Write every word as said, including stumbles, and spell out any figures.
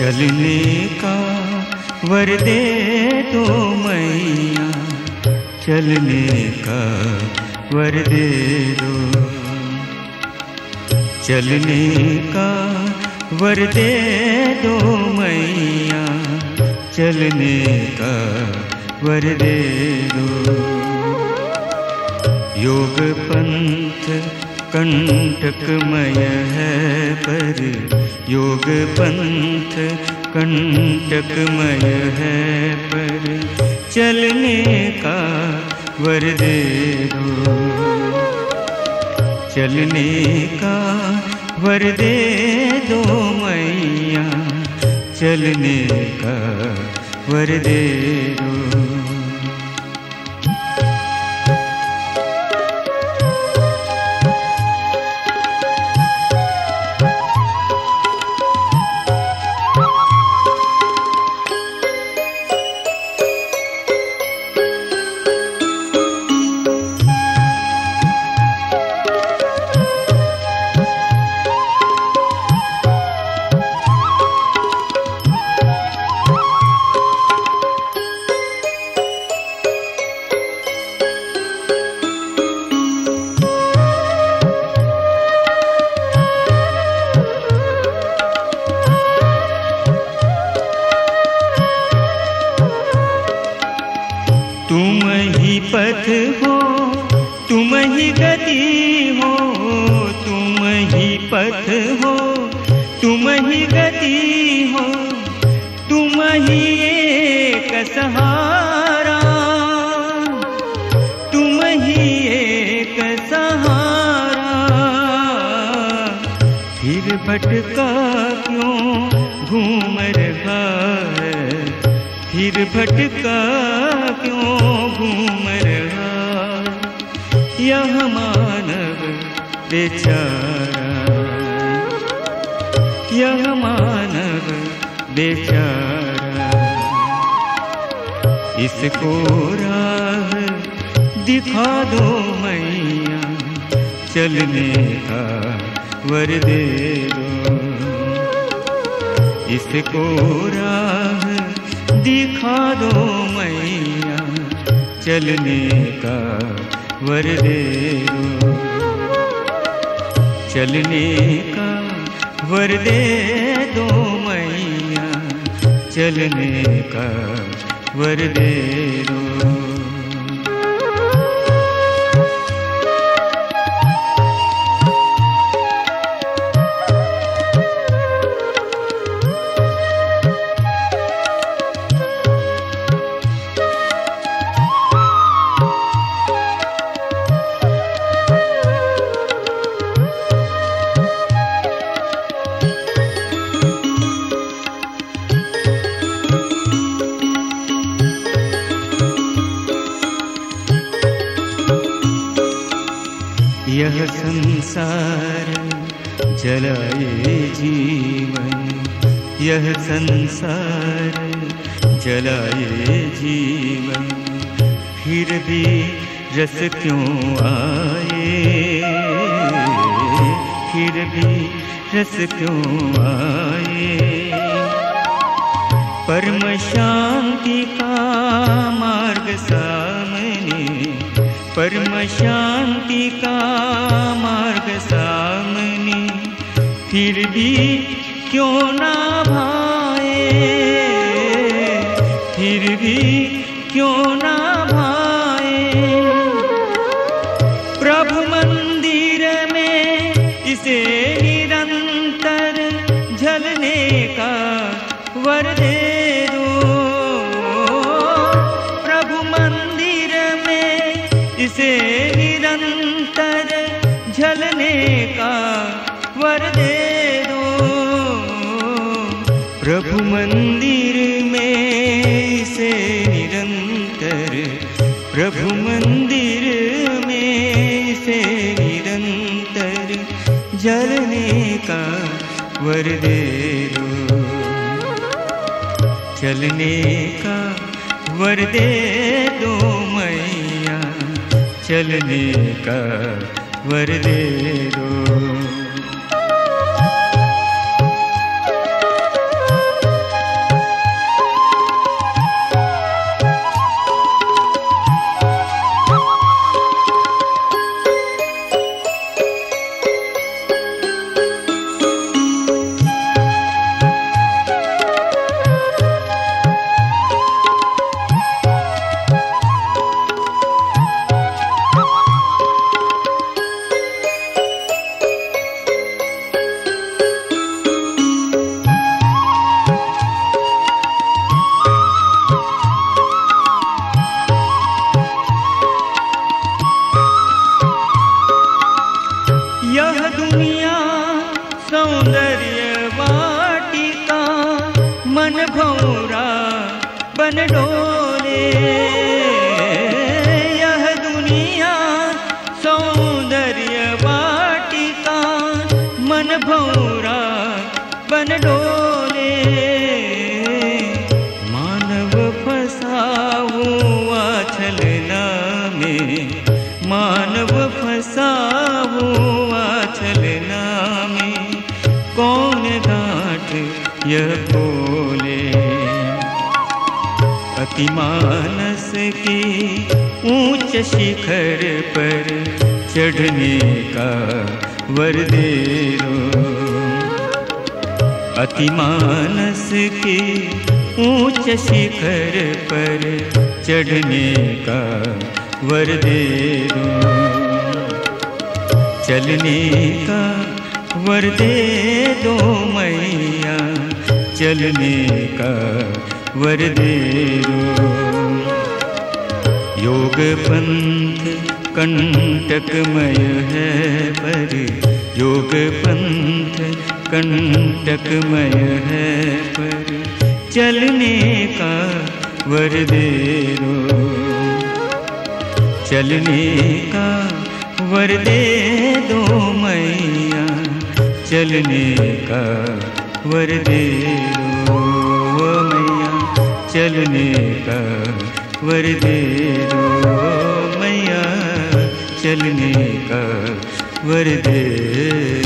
चलने का वर दे दो मैया, चलने का वर दे दो। चलने का वर दे दो मैया, चलने का वर दे दो। योग पंथ कंटकमय है पर, योग पंथ कंटकमय है पर, चलने का वर दे दो। चलने का वर दे दो मैया, चलने का वर दे दो। तुम ही पथ हो, तुम ही गति हो, तुम ही पथ हो, तुम ही गति हो, तुम ही एक सहारा, तुम ही एक सहारा। फिर भटका क्यों घूम रहा है, फिर भटका क्यों घूम रहा यह मानव बेचारा, यह मानव बेचारा। इसको राह दिखा दो मैया, चलने का वर दे दो। इसको राह दिखा दो मैया, चलने का वर दे दो। चलने का वर दे दो मैया, चलने का वर दे दो। यह संसार जलाए जीवन, यह संसार जलाए जीवन, फिर भी रस क्यों आए, फिर भी रस क्यों आए। परम शांति का मार्ग सामने, परम शांति का मार्ग सामने, फिर भी क्यों ना भाए, फिर भी क्यों ना भाए। प्रभु मंदिर में इसे निरंतर झलने का वर दे दो। प्रभु मंदिर में इसे निरंतर झलने का वर दे दो। प्रभु मंदिर में इसे निरंतर, प्रभु मंदिर में इसे निरंतर जलने का वर दे दो। चलने का वर दे दो मैया, चलने का वर दे दो। दुनिया सौंदर्य वाटिका, मन भौरा बन डोले। यह दुनिया सौंदर्य वाटिका, मन भौरा बन डोले। मानव फंसा हुआ छलना में, मानव फंसा हुआ छलना में, कौन गांठ यह खोले। अतिमानस की ऊंच शिखर पर चढ़ने का वर दे दो। अतिमानस की ऊंच शिखर पर चढ़ने का वर दे दो। चलने का वर दे दो मैया, चलने का वर दे दो। योग पंथ कंटकमय है पर, योग पंथ कंटकमय है पर, चलने का वर दे दो। चलने का वर दे दो मैया, चलने का वर दे दो मैया, चलने का वर दे दो मैया, चलने का वर दे